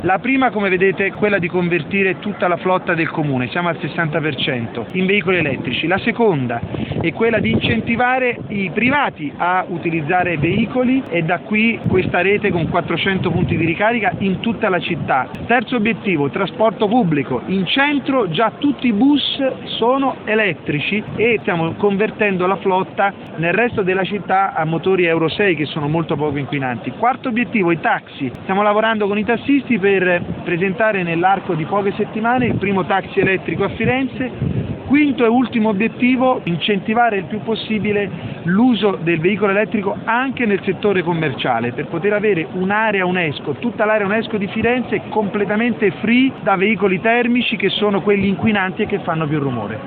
La prima, come vedete, è quella di convertire tutta la flotta del comune, siamo al 60%, in veicoli elettrici. La seconda è quella di incentivare i privati a utilizzare veicoli e da qui questa rete con 400 punti di ricarica in tutta la città. Terzo obiettivo, trasporto pubblico. In centro già tutti i bus sono elettrici e stiamo convertendo la flotta nel resto della città a motori Euro 6 che sono molto poco inquinanti. Quarto obiettivo, i taxi. Stiamo lavorando con i tassisti per presentare nell'arco di poche settimane il primo taxi elettrico a Firenze. Quinto e ultimo obiettivo, incentivare il più possibile l'uso del veicolo elettrico anche nel settore commerciale per poter avere un'area UNESCO, tutta l'area UNESCO di Firenze completamente free da veicoli termici che sono quelli inquinanti e che fanno più rumore.